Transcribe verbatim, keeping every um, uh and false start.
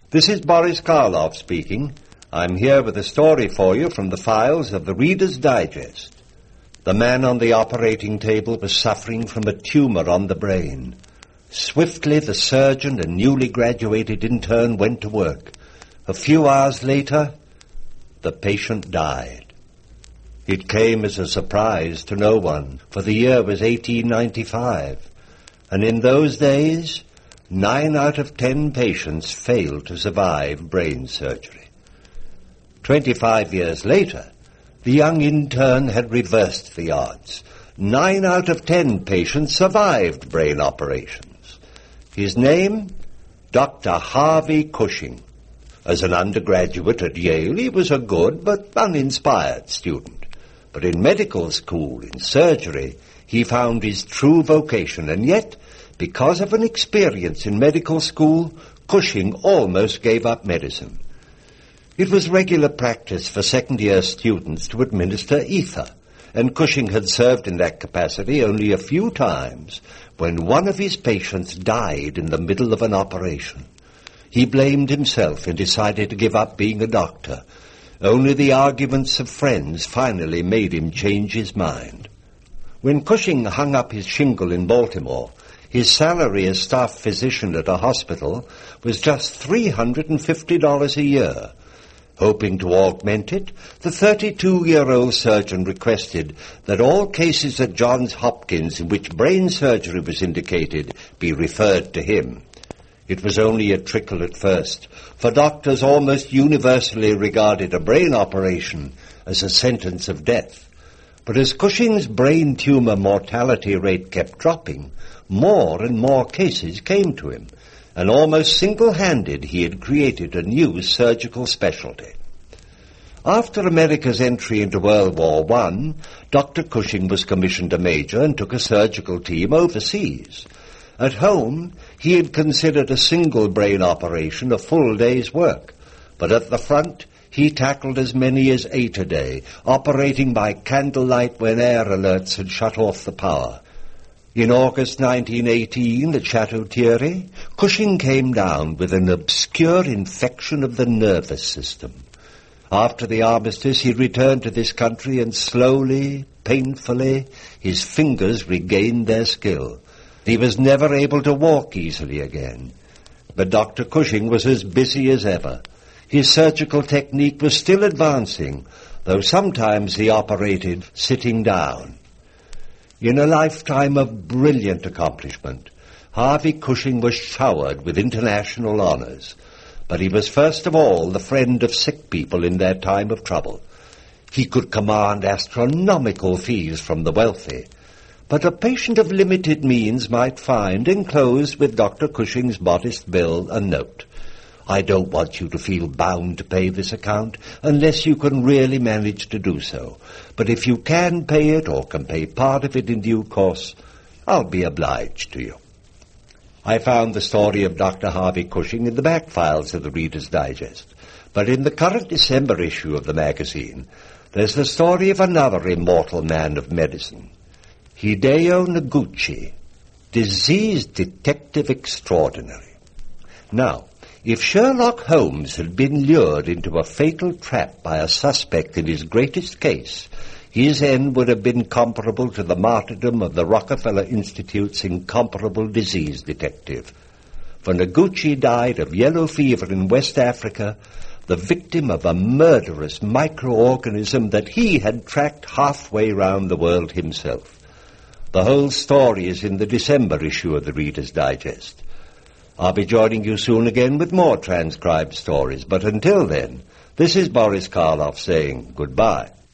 This is Boris Karloff speaking. I'm here with a story for you from the files of the Reader's Digest. The man on the operating table was suffering from a tumor on the brain. Swiftly, the surgeon and newly graduated intern went to work. A few hours later, the patient died. It came as a surprise to no one, for the year was eighteen ninety-five, and in those days, nine out of ten patients failed to survive brain surgery. Twenty-five years later, the young intern had reversed the odds. Nine out of ten patients survived brain operations. His name, Doctor Harvey Cushing. As an undergraduate at Yale, he was a good but uninspired student. But in medical school, in surgery, he found his true vocation, and yet, because of an experience in medical school, Cushing almost gave up medicine. It was regular practice for second-year students to administer ether, and Cushing had served in that capacity only a few times when one of his patients died in the middle of an operation. He blamed himself and decided to give up being a doctor. Only the arguments of friends finally made him change his mind. When Cushing hung up his shingle in Baltimore, his salary as staff physician at a hospital was just three hundred fifty dollars a year. Hoping to augment it, the thirty-two-year-old surgeon requested that all cases at Johns Hopkins in which brain surgery was indicated be referred to him. It was only a trickle at first, for doctors almost universally regarded a brain operation as a sentence of death. But as Cushing's brain tumor mortality rate kept dropping, more and more cases came to him, and almost single-handed he had created a new surgical specialty. After America's entry into World War One, Doctor Cushing was commissioned a major and took a surgical team overseas. At home, he had considered a single brain operation a full day's work, but at the front, he tackled as many as eight a day, operating by candlelight when air alerts had shut off the power. In August nineteen eighteen, at Chateau Thierry, Cushing came down with an obscure infection of the nervous system. After the armistice, he returned to this country, and slowly, painfully, his fingers regained their skill. He was never able to walk easily again. But Doctor Cushing was as busy as ever. His surgical technique was still advancing, though sometimes he operated sitting down. In a lifetime of brilliant accomplishment, Harvey Cushing was showered with international honors, but he was first of all the friend of sick people in their time of trouble. He could command astronomical fees from the wealthy, but a patient of limited means might find enclosed with Doctor Cushing's modest bill a note. I don't want you to feel bound to pay this account unless you can really manage to do so. But if you can pay it or can pay part of it in due course, I'll be obliged to you. I found the story of Doctor Harvey Cushing in the back files of the Reader's Digest. But in the current December issue of the magazine, there's the story of another immortal man of medicine, Hideo Noguchi, disease detective extraordinary. Now, if Sherlock Holmes had been lured into a fatal trap by a suspect in his greatest case, his end would have been comparable to the martyrdom of the Rockefeller Institute's incomparable disease detective. For Noguchi died of yellow fever in West Africa, the victim of a murderous microorganism that he had tracked halfway round the world himself. The whole story is in the December issue of the Reader's Digest. I'll be joining you soon again with more transcribed stories, but until then, this is Boris Karloff saying goodbye.